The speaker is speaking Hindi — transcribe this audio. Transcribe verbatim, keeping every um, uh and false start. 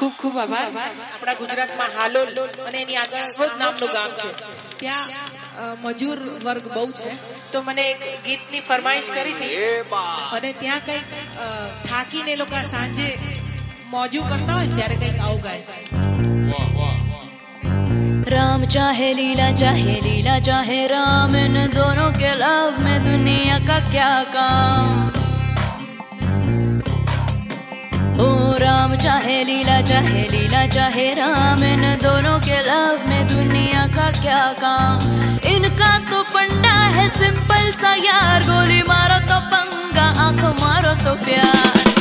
ખૂબ ખૂબ આભાર. આપણા ગુજરાતમાં હાલોલ અને એની આગળ રોજ નામનું ગામ છે, ત્યાં અ, મજૂર વર્ગ બહુ છે. તો મને એક ગીતની ફરમાઈશ કરી હતી અને ત્યાં કંઈક અ, થાકીને એ લોકો સાંજે મોજું કરતા હોય ને ત્યારે કંઈક આવું ગાય. राम चाहे लीला चाहे लीला चाहे राम, इन दोनों के लव में दुनिया का क्या काम. ओ राम चाहे लीला चाहे लीला चाहे राम, इन दोनों के लव में दुनिया का क्या काम. इनका तो फंडा है सिंपल सा यार, गोली मारो तो पंगा, आंख मारो तो प्यार.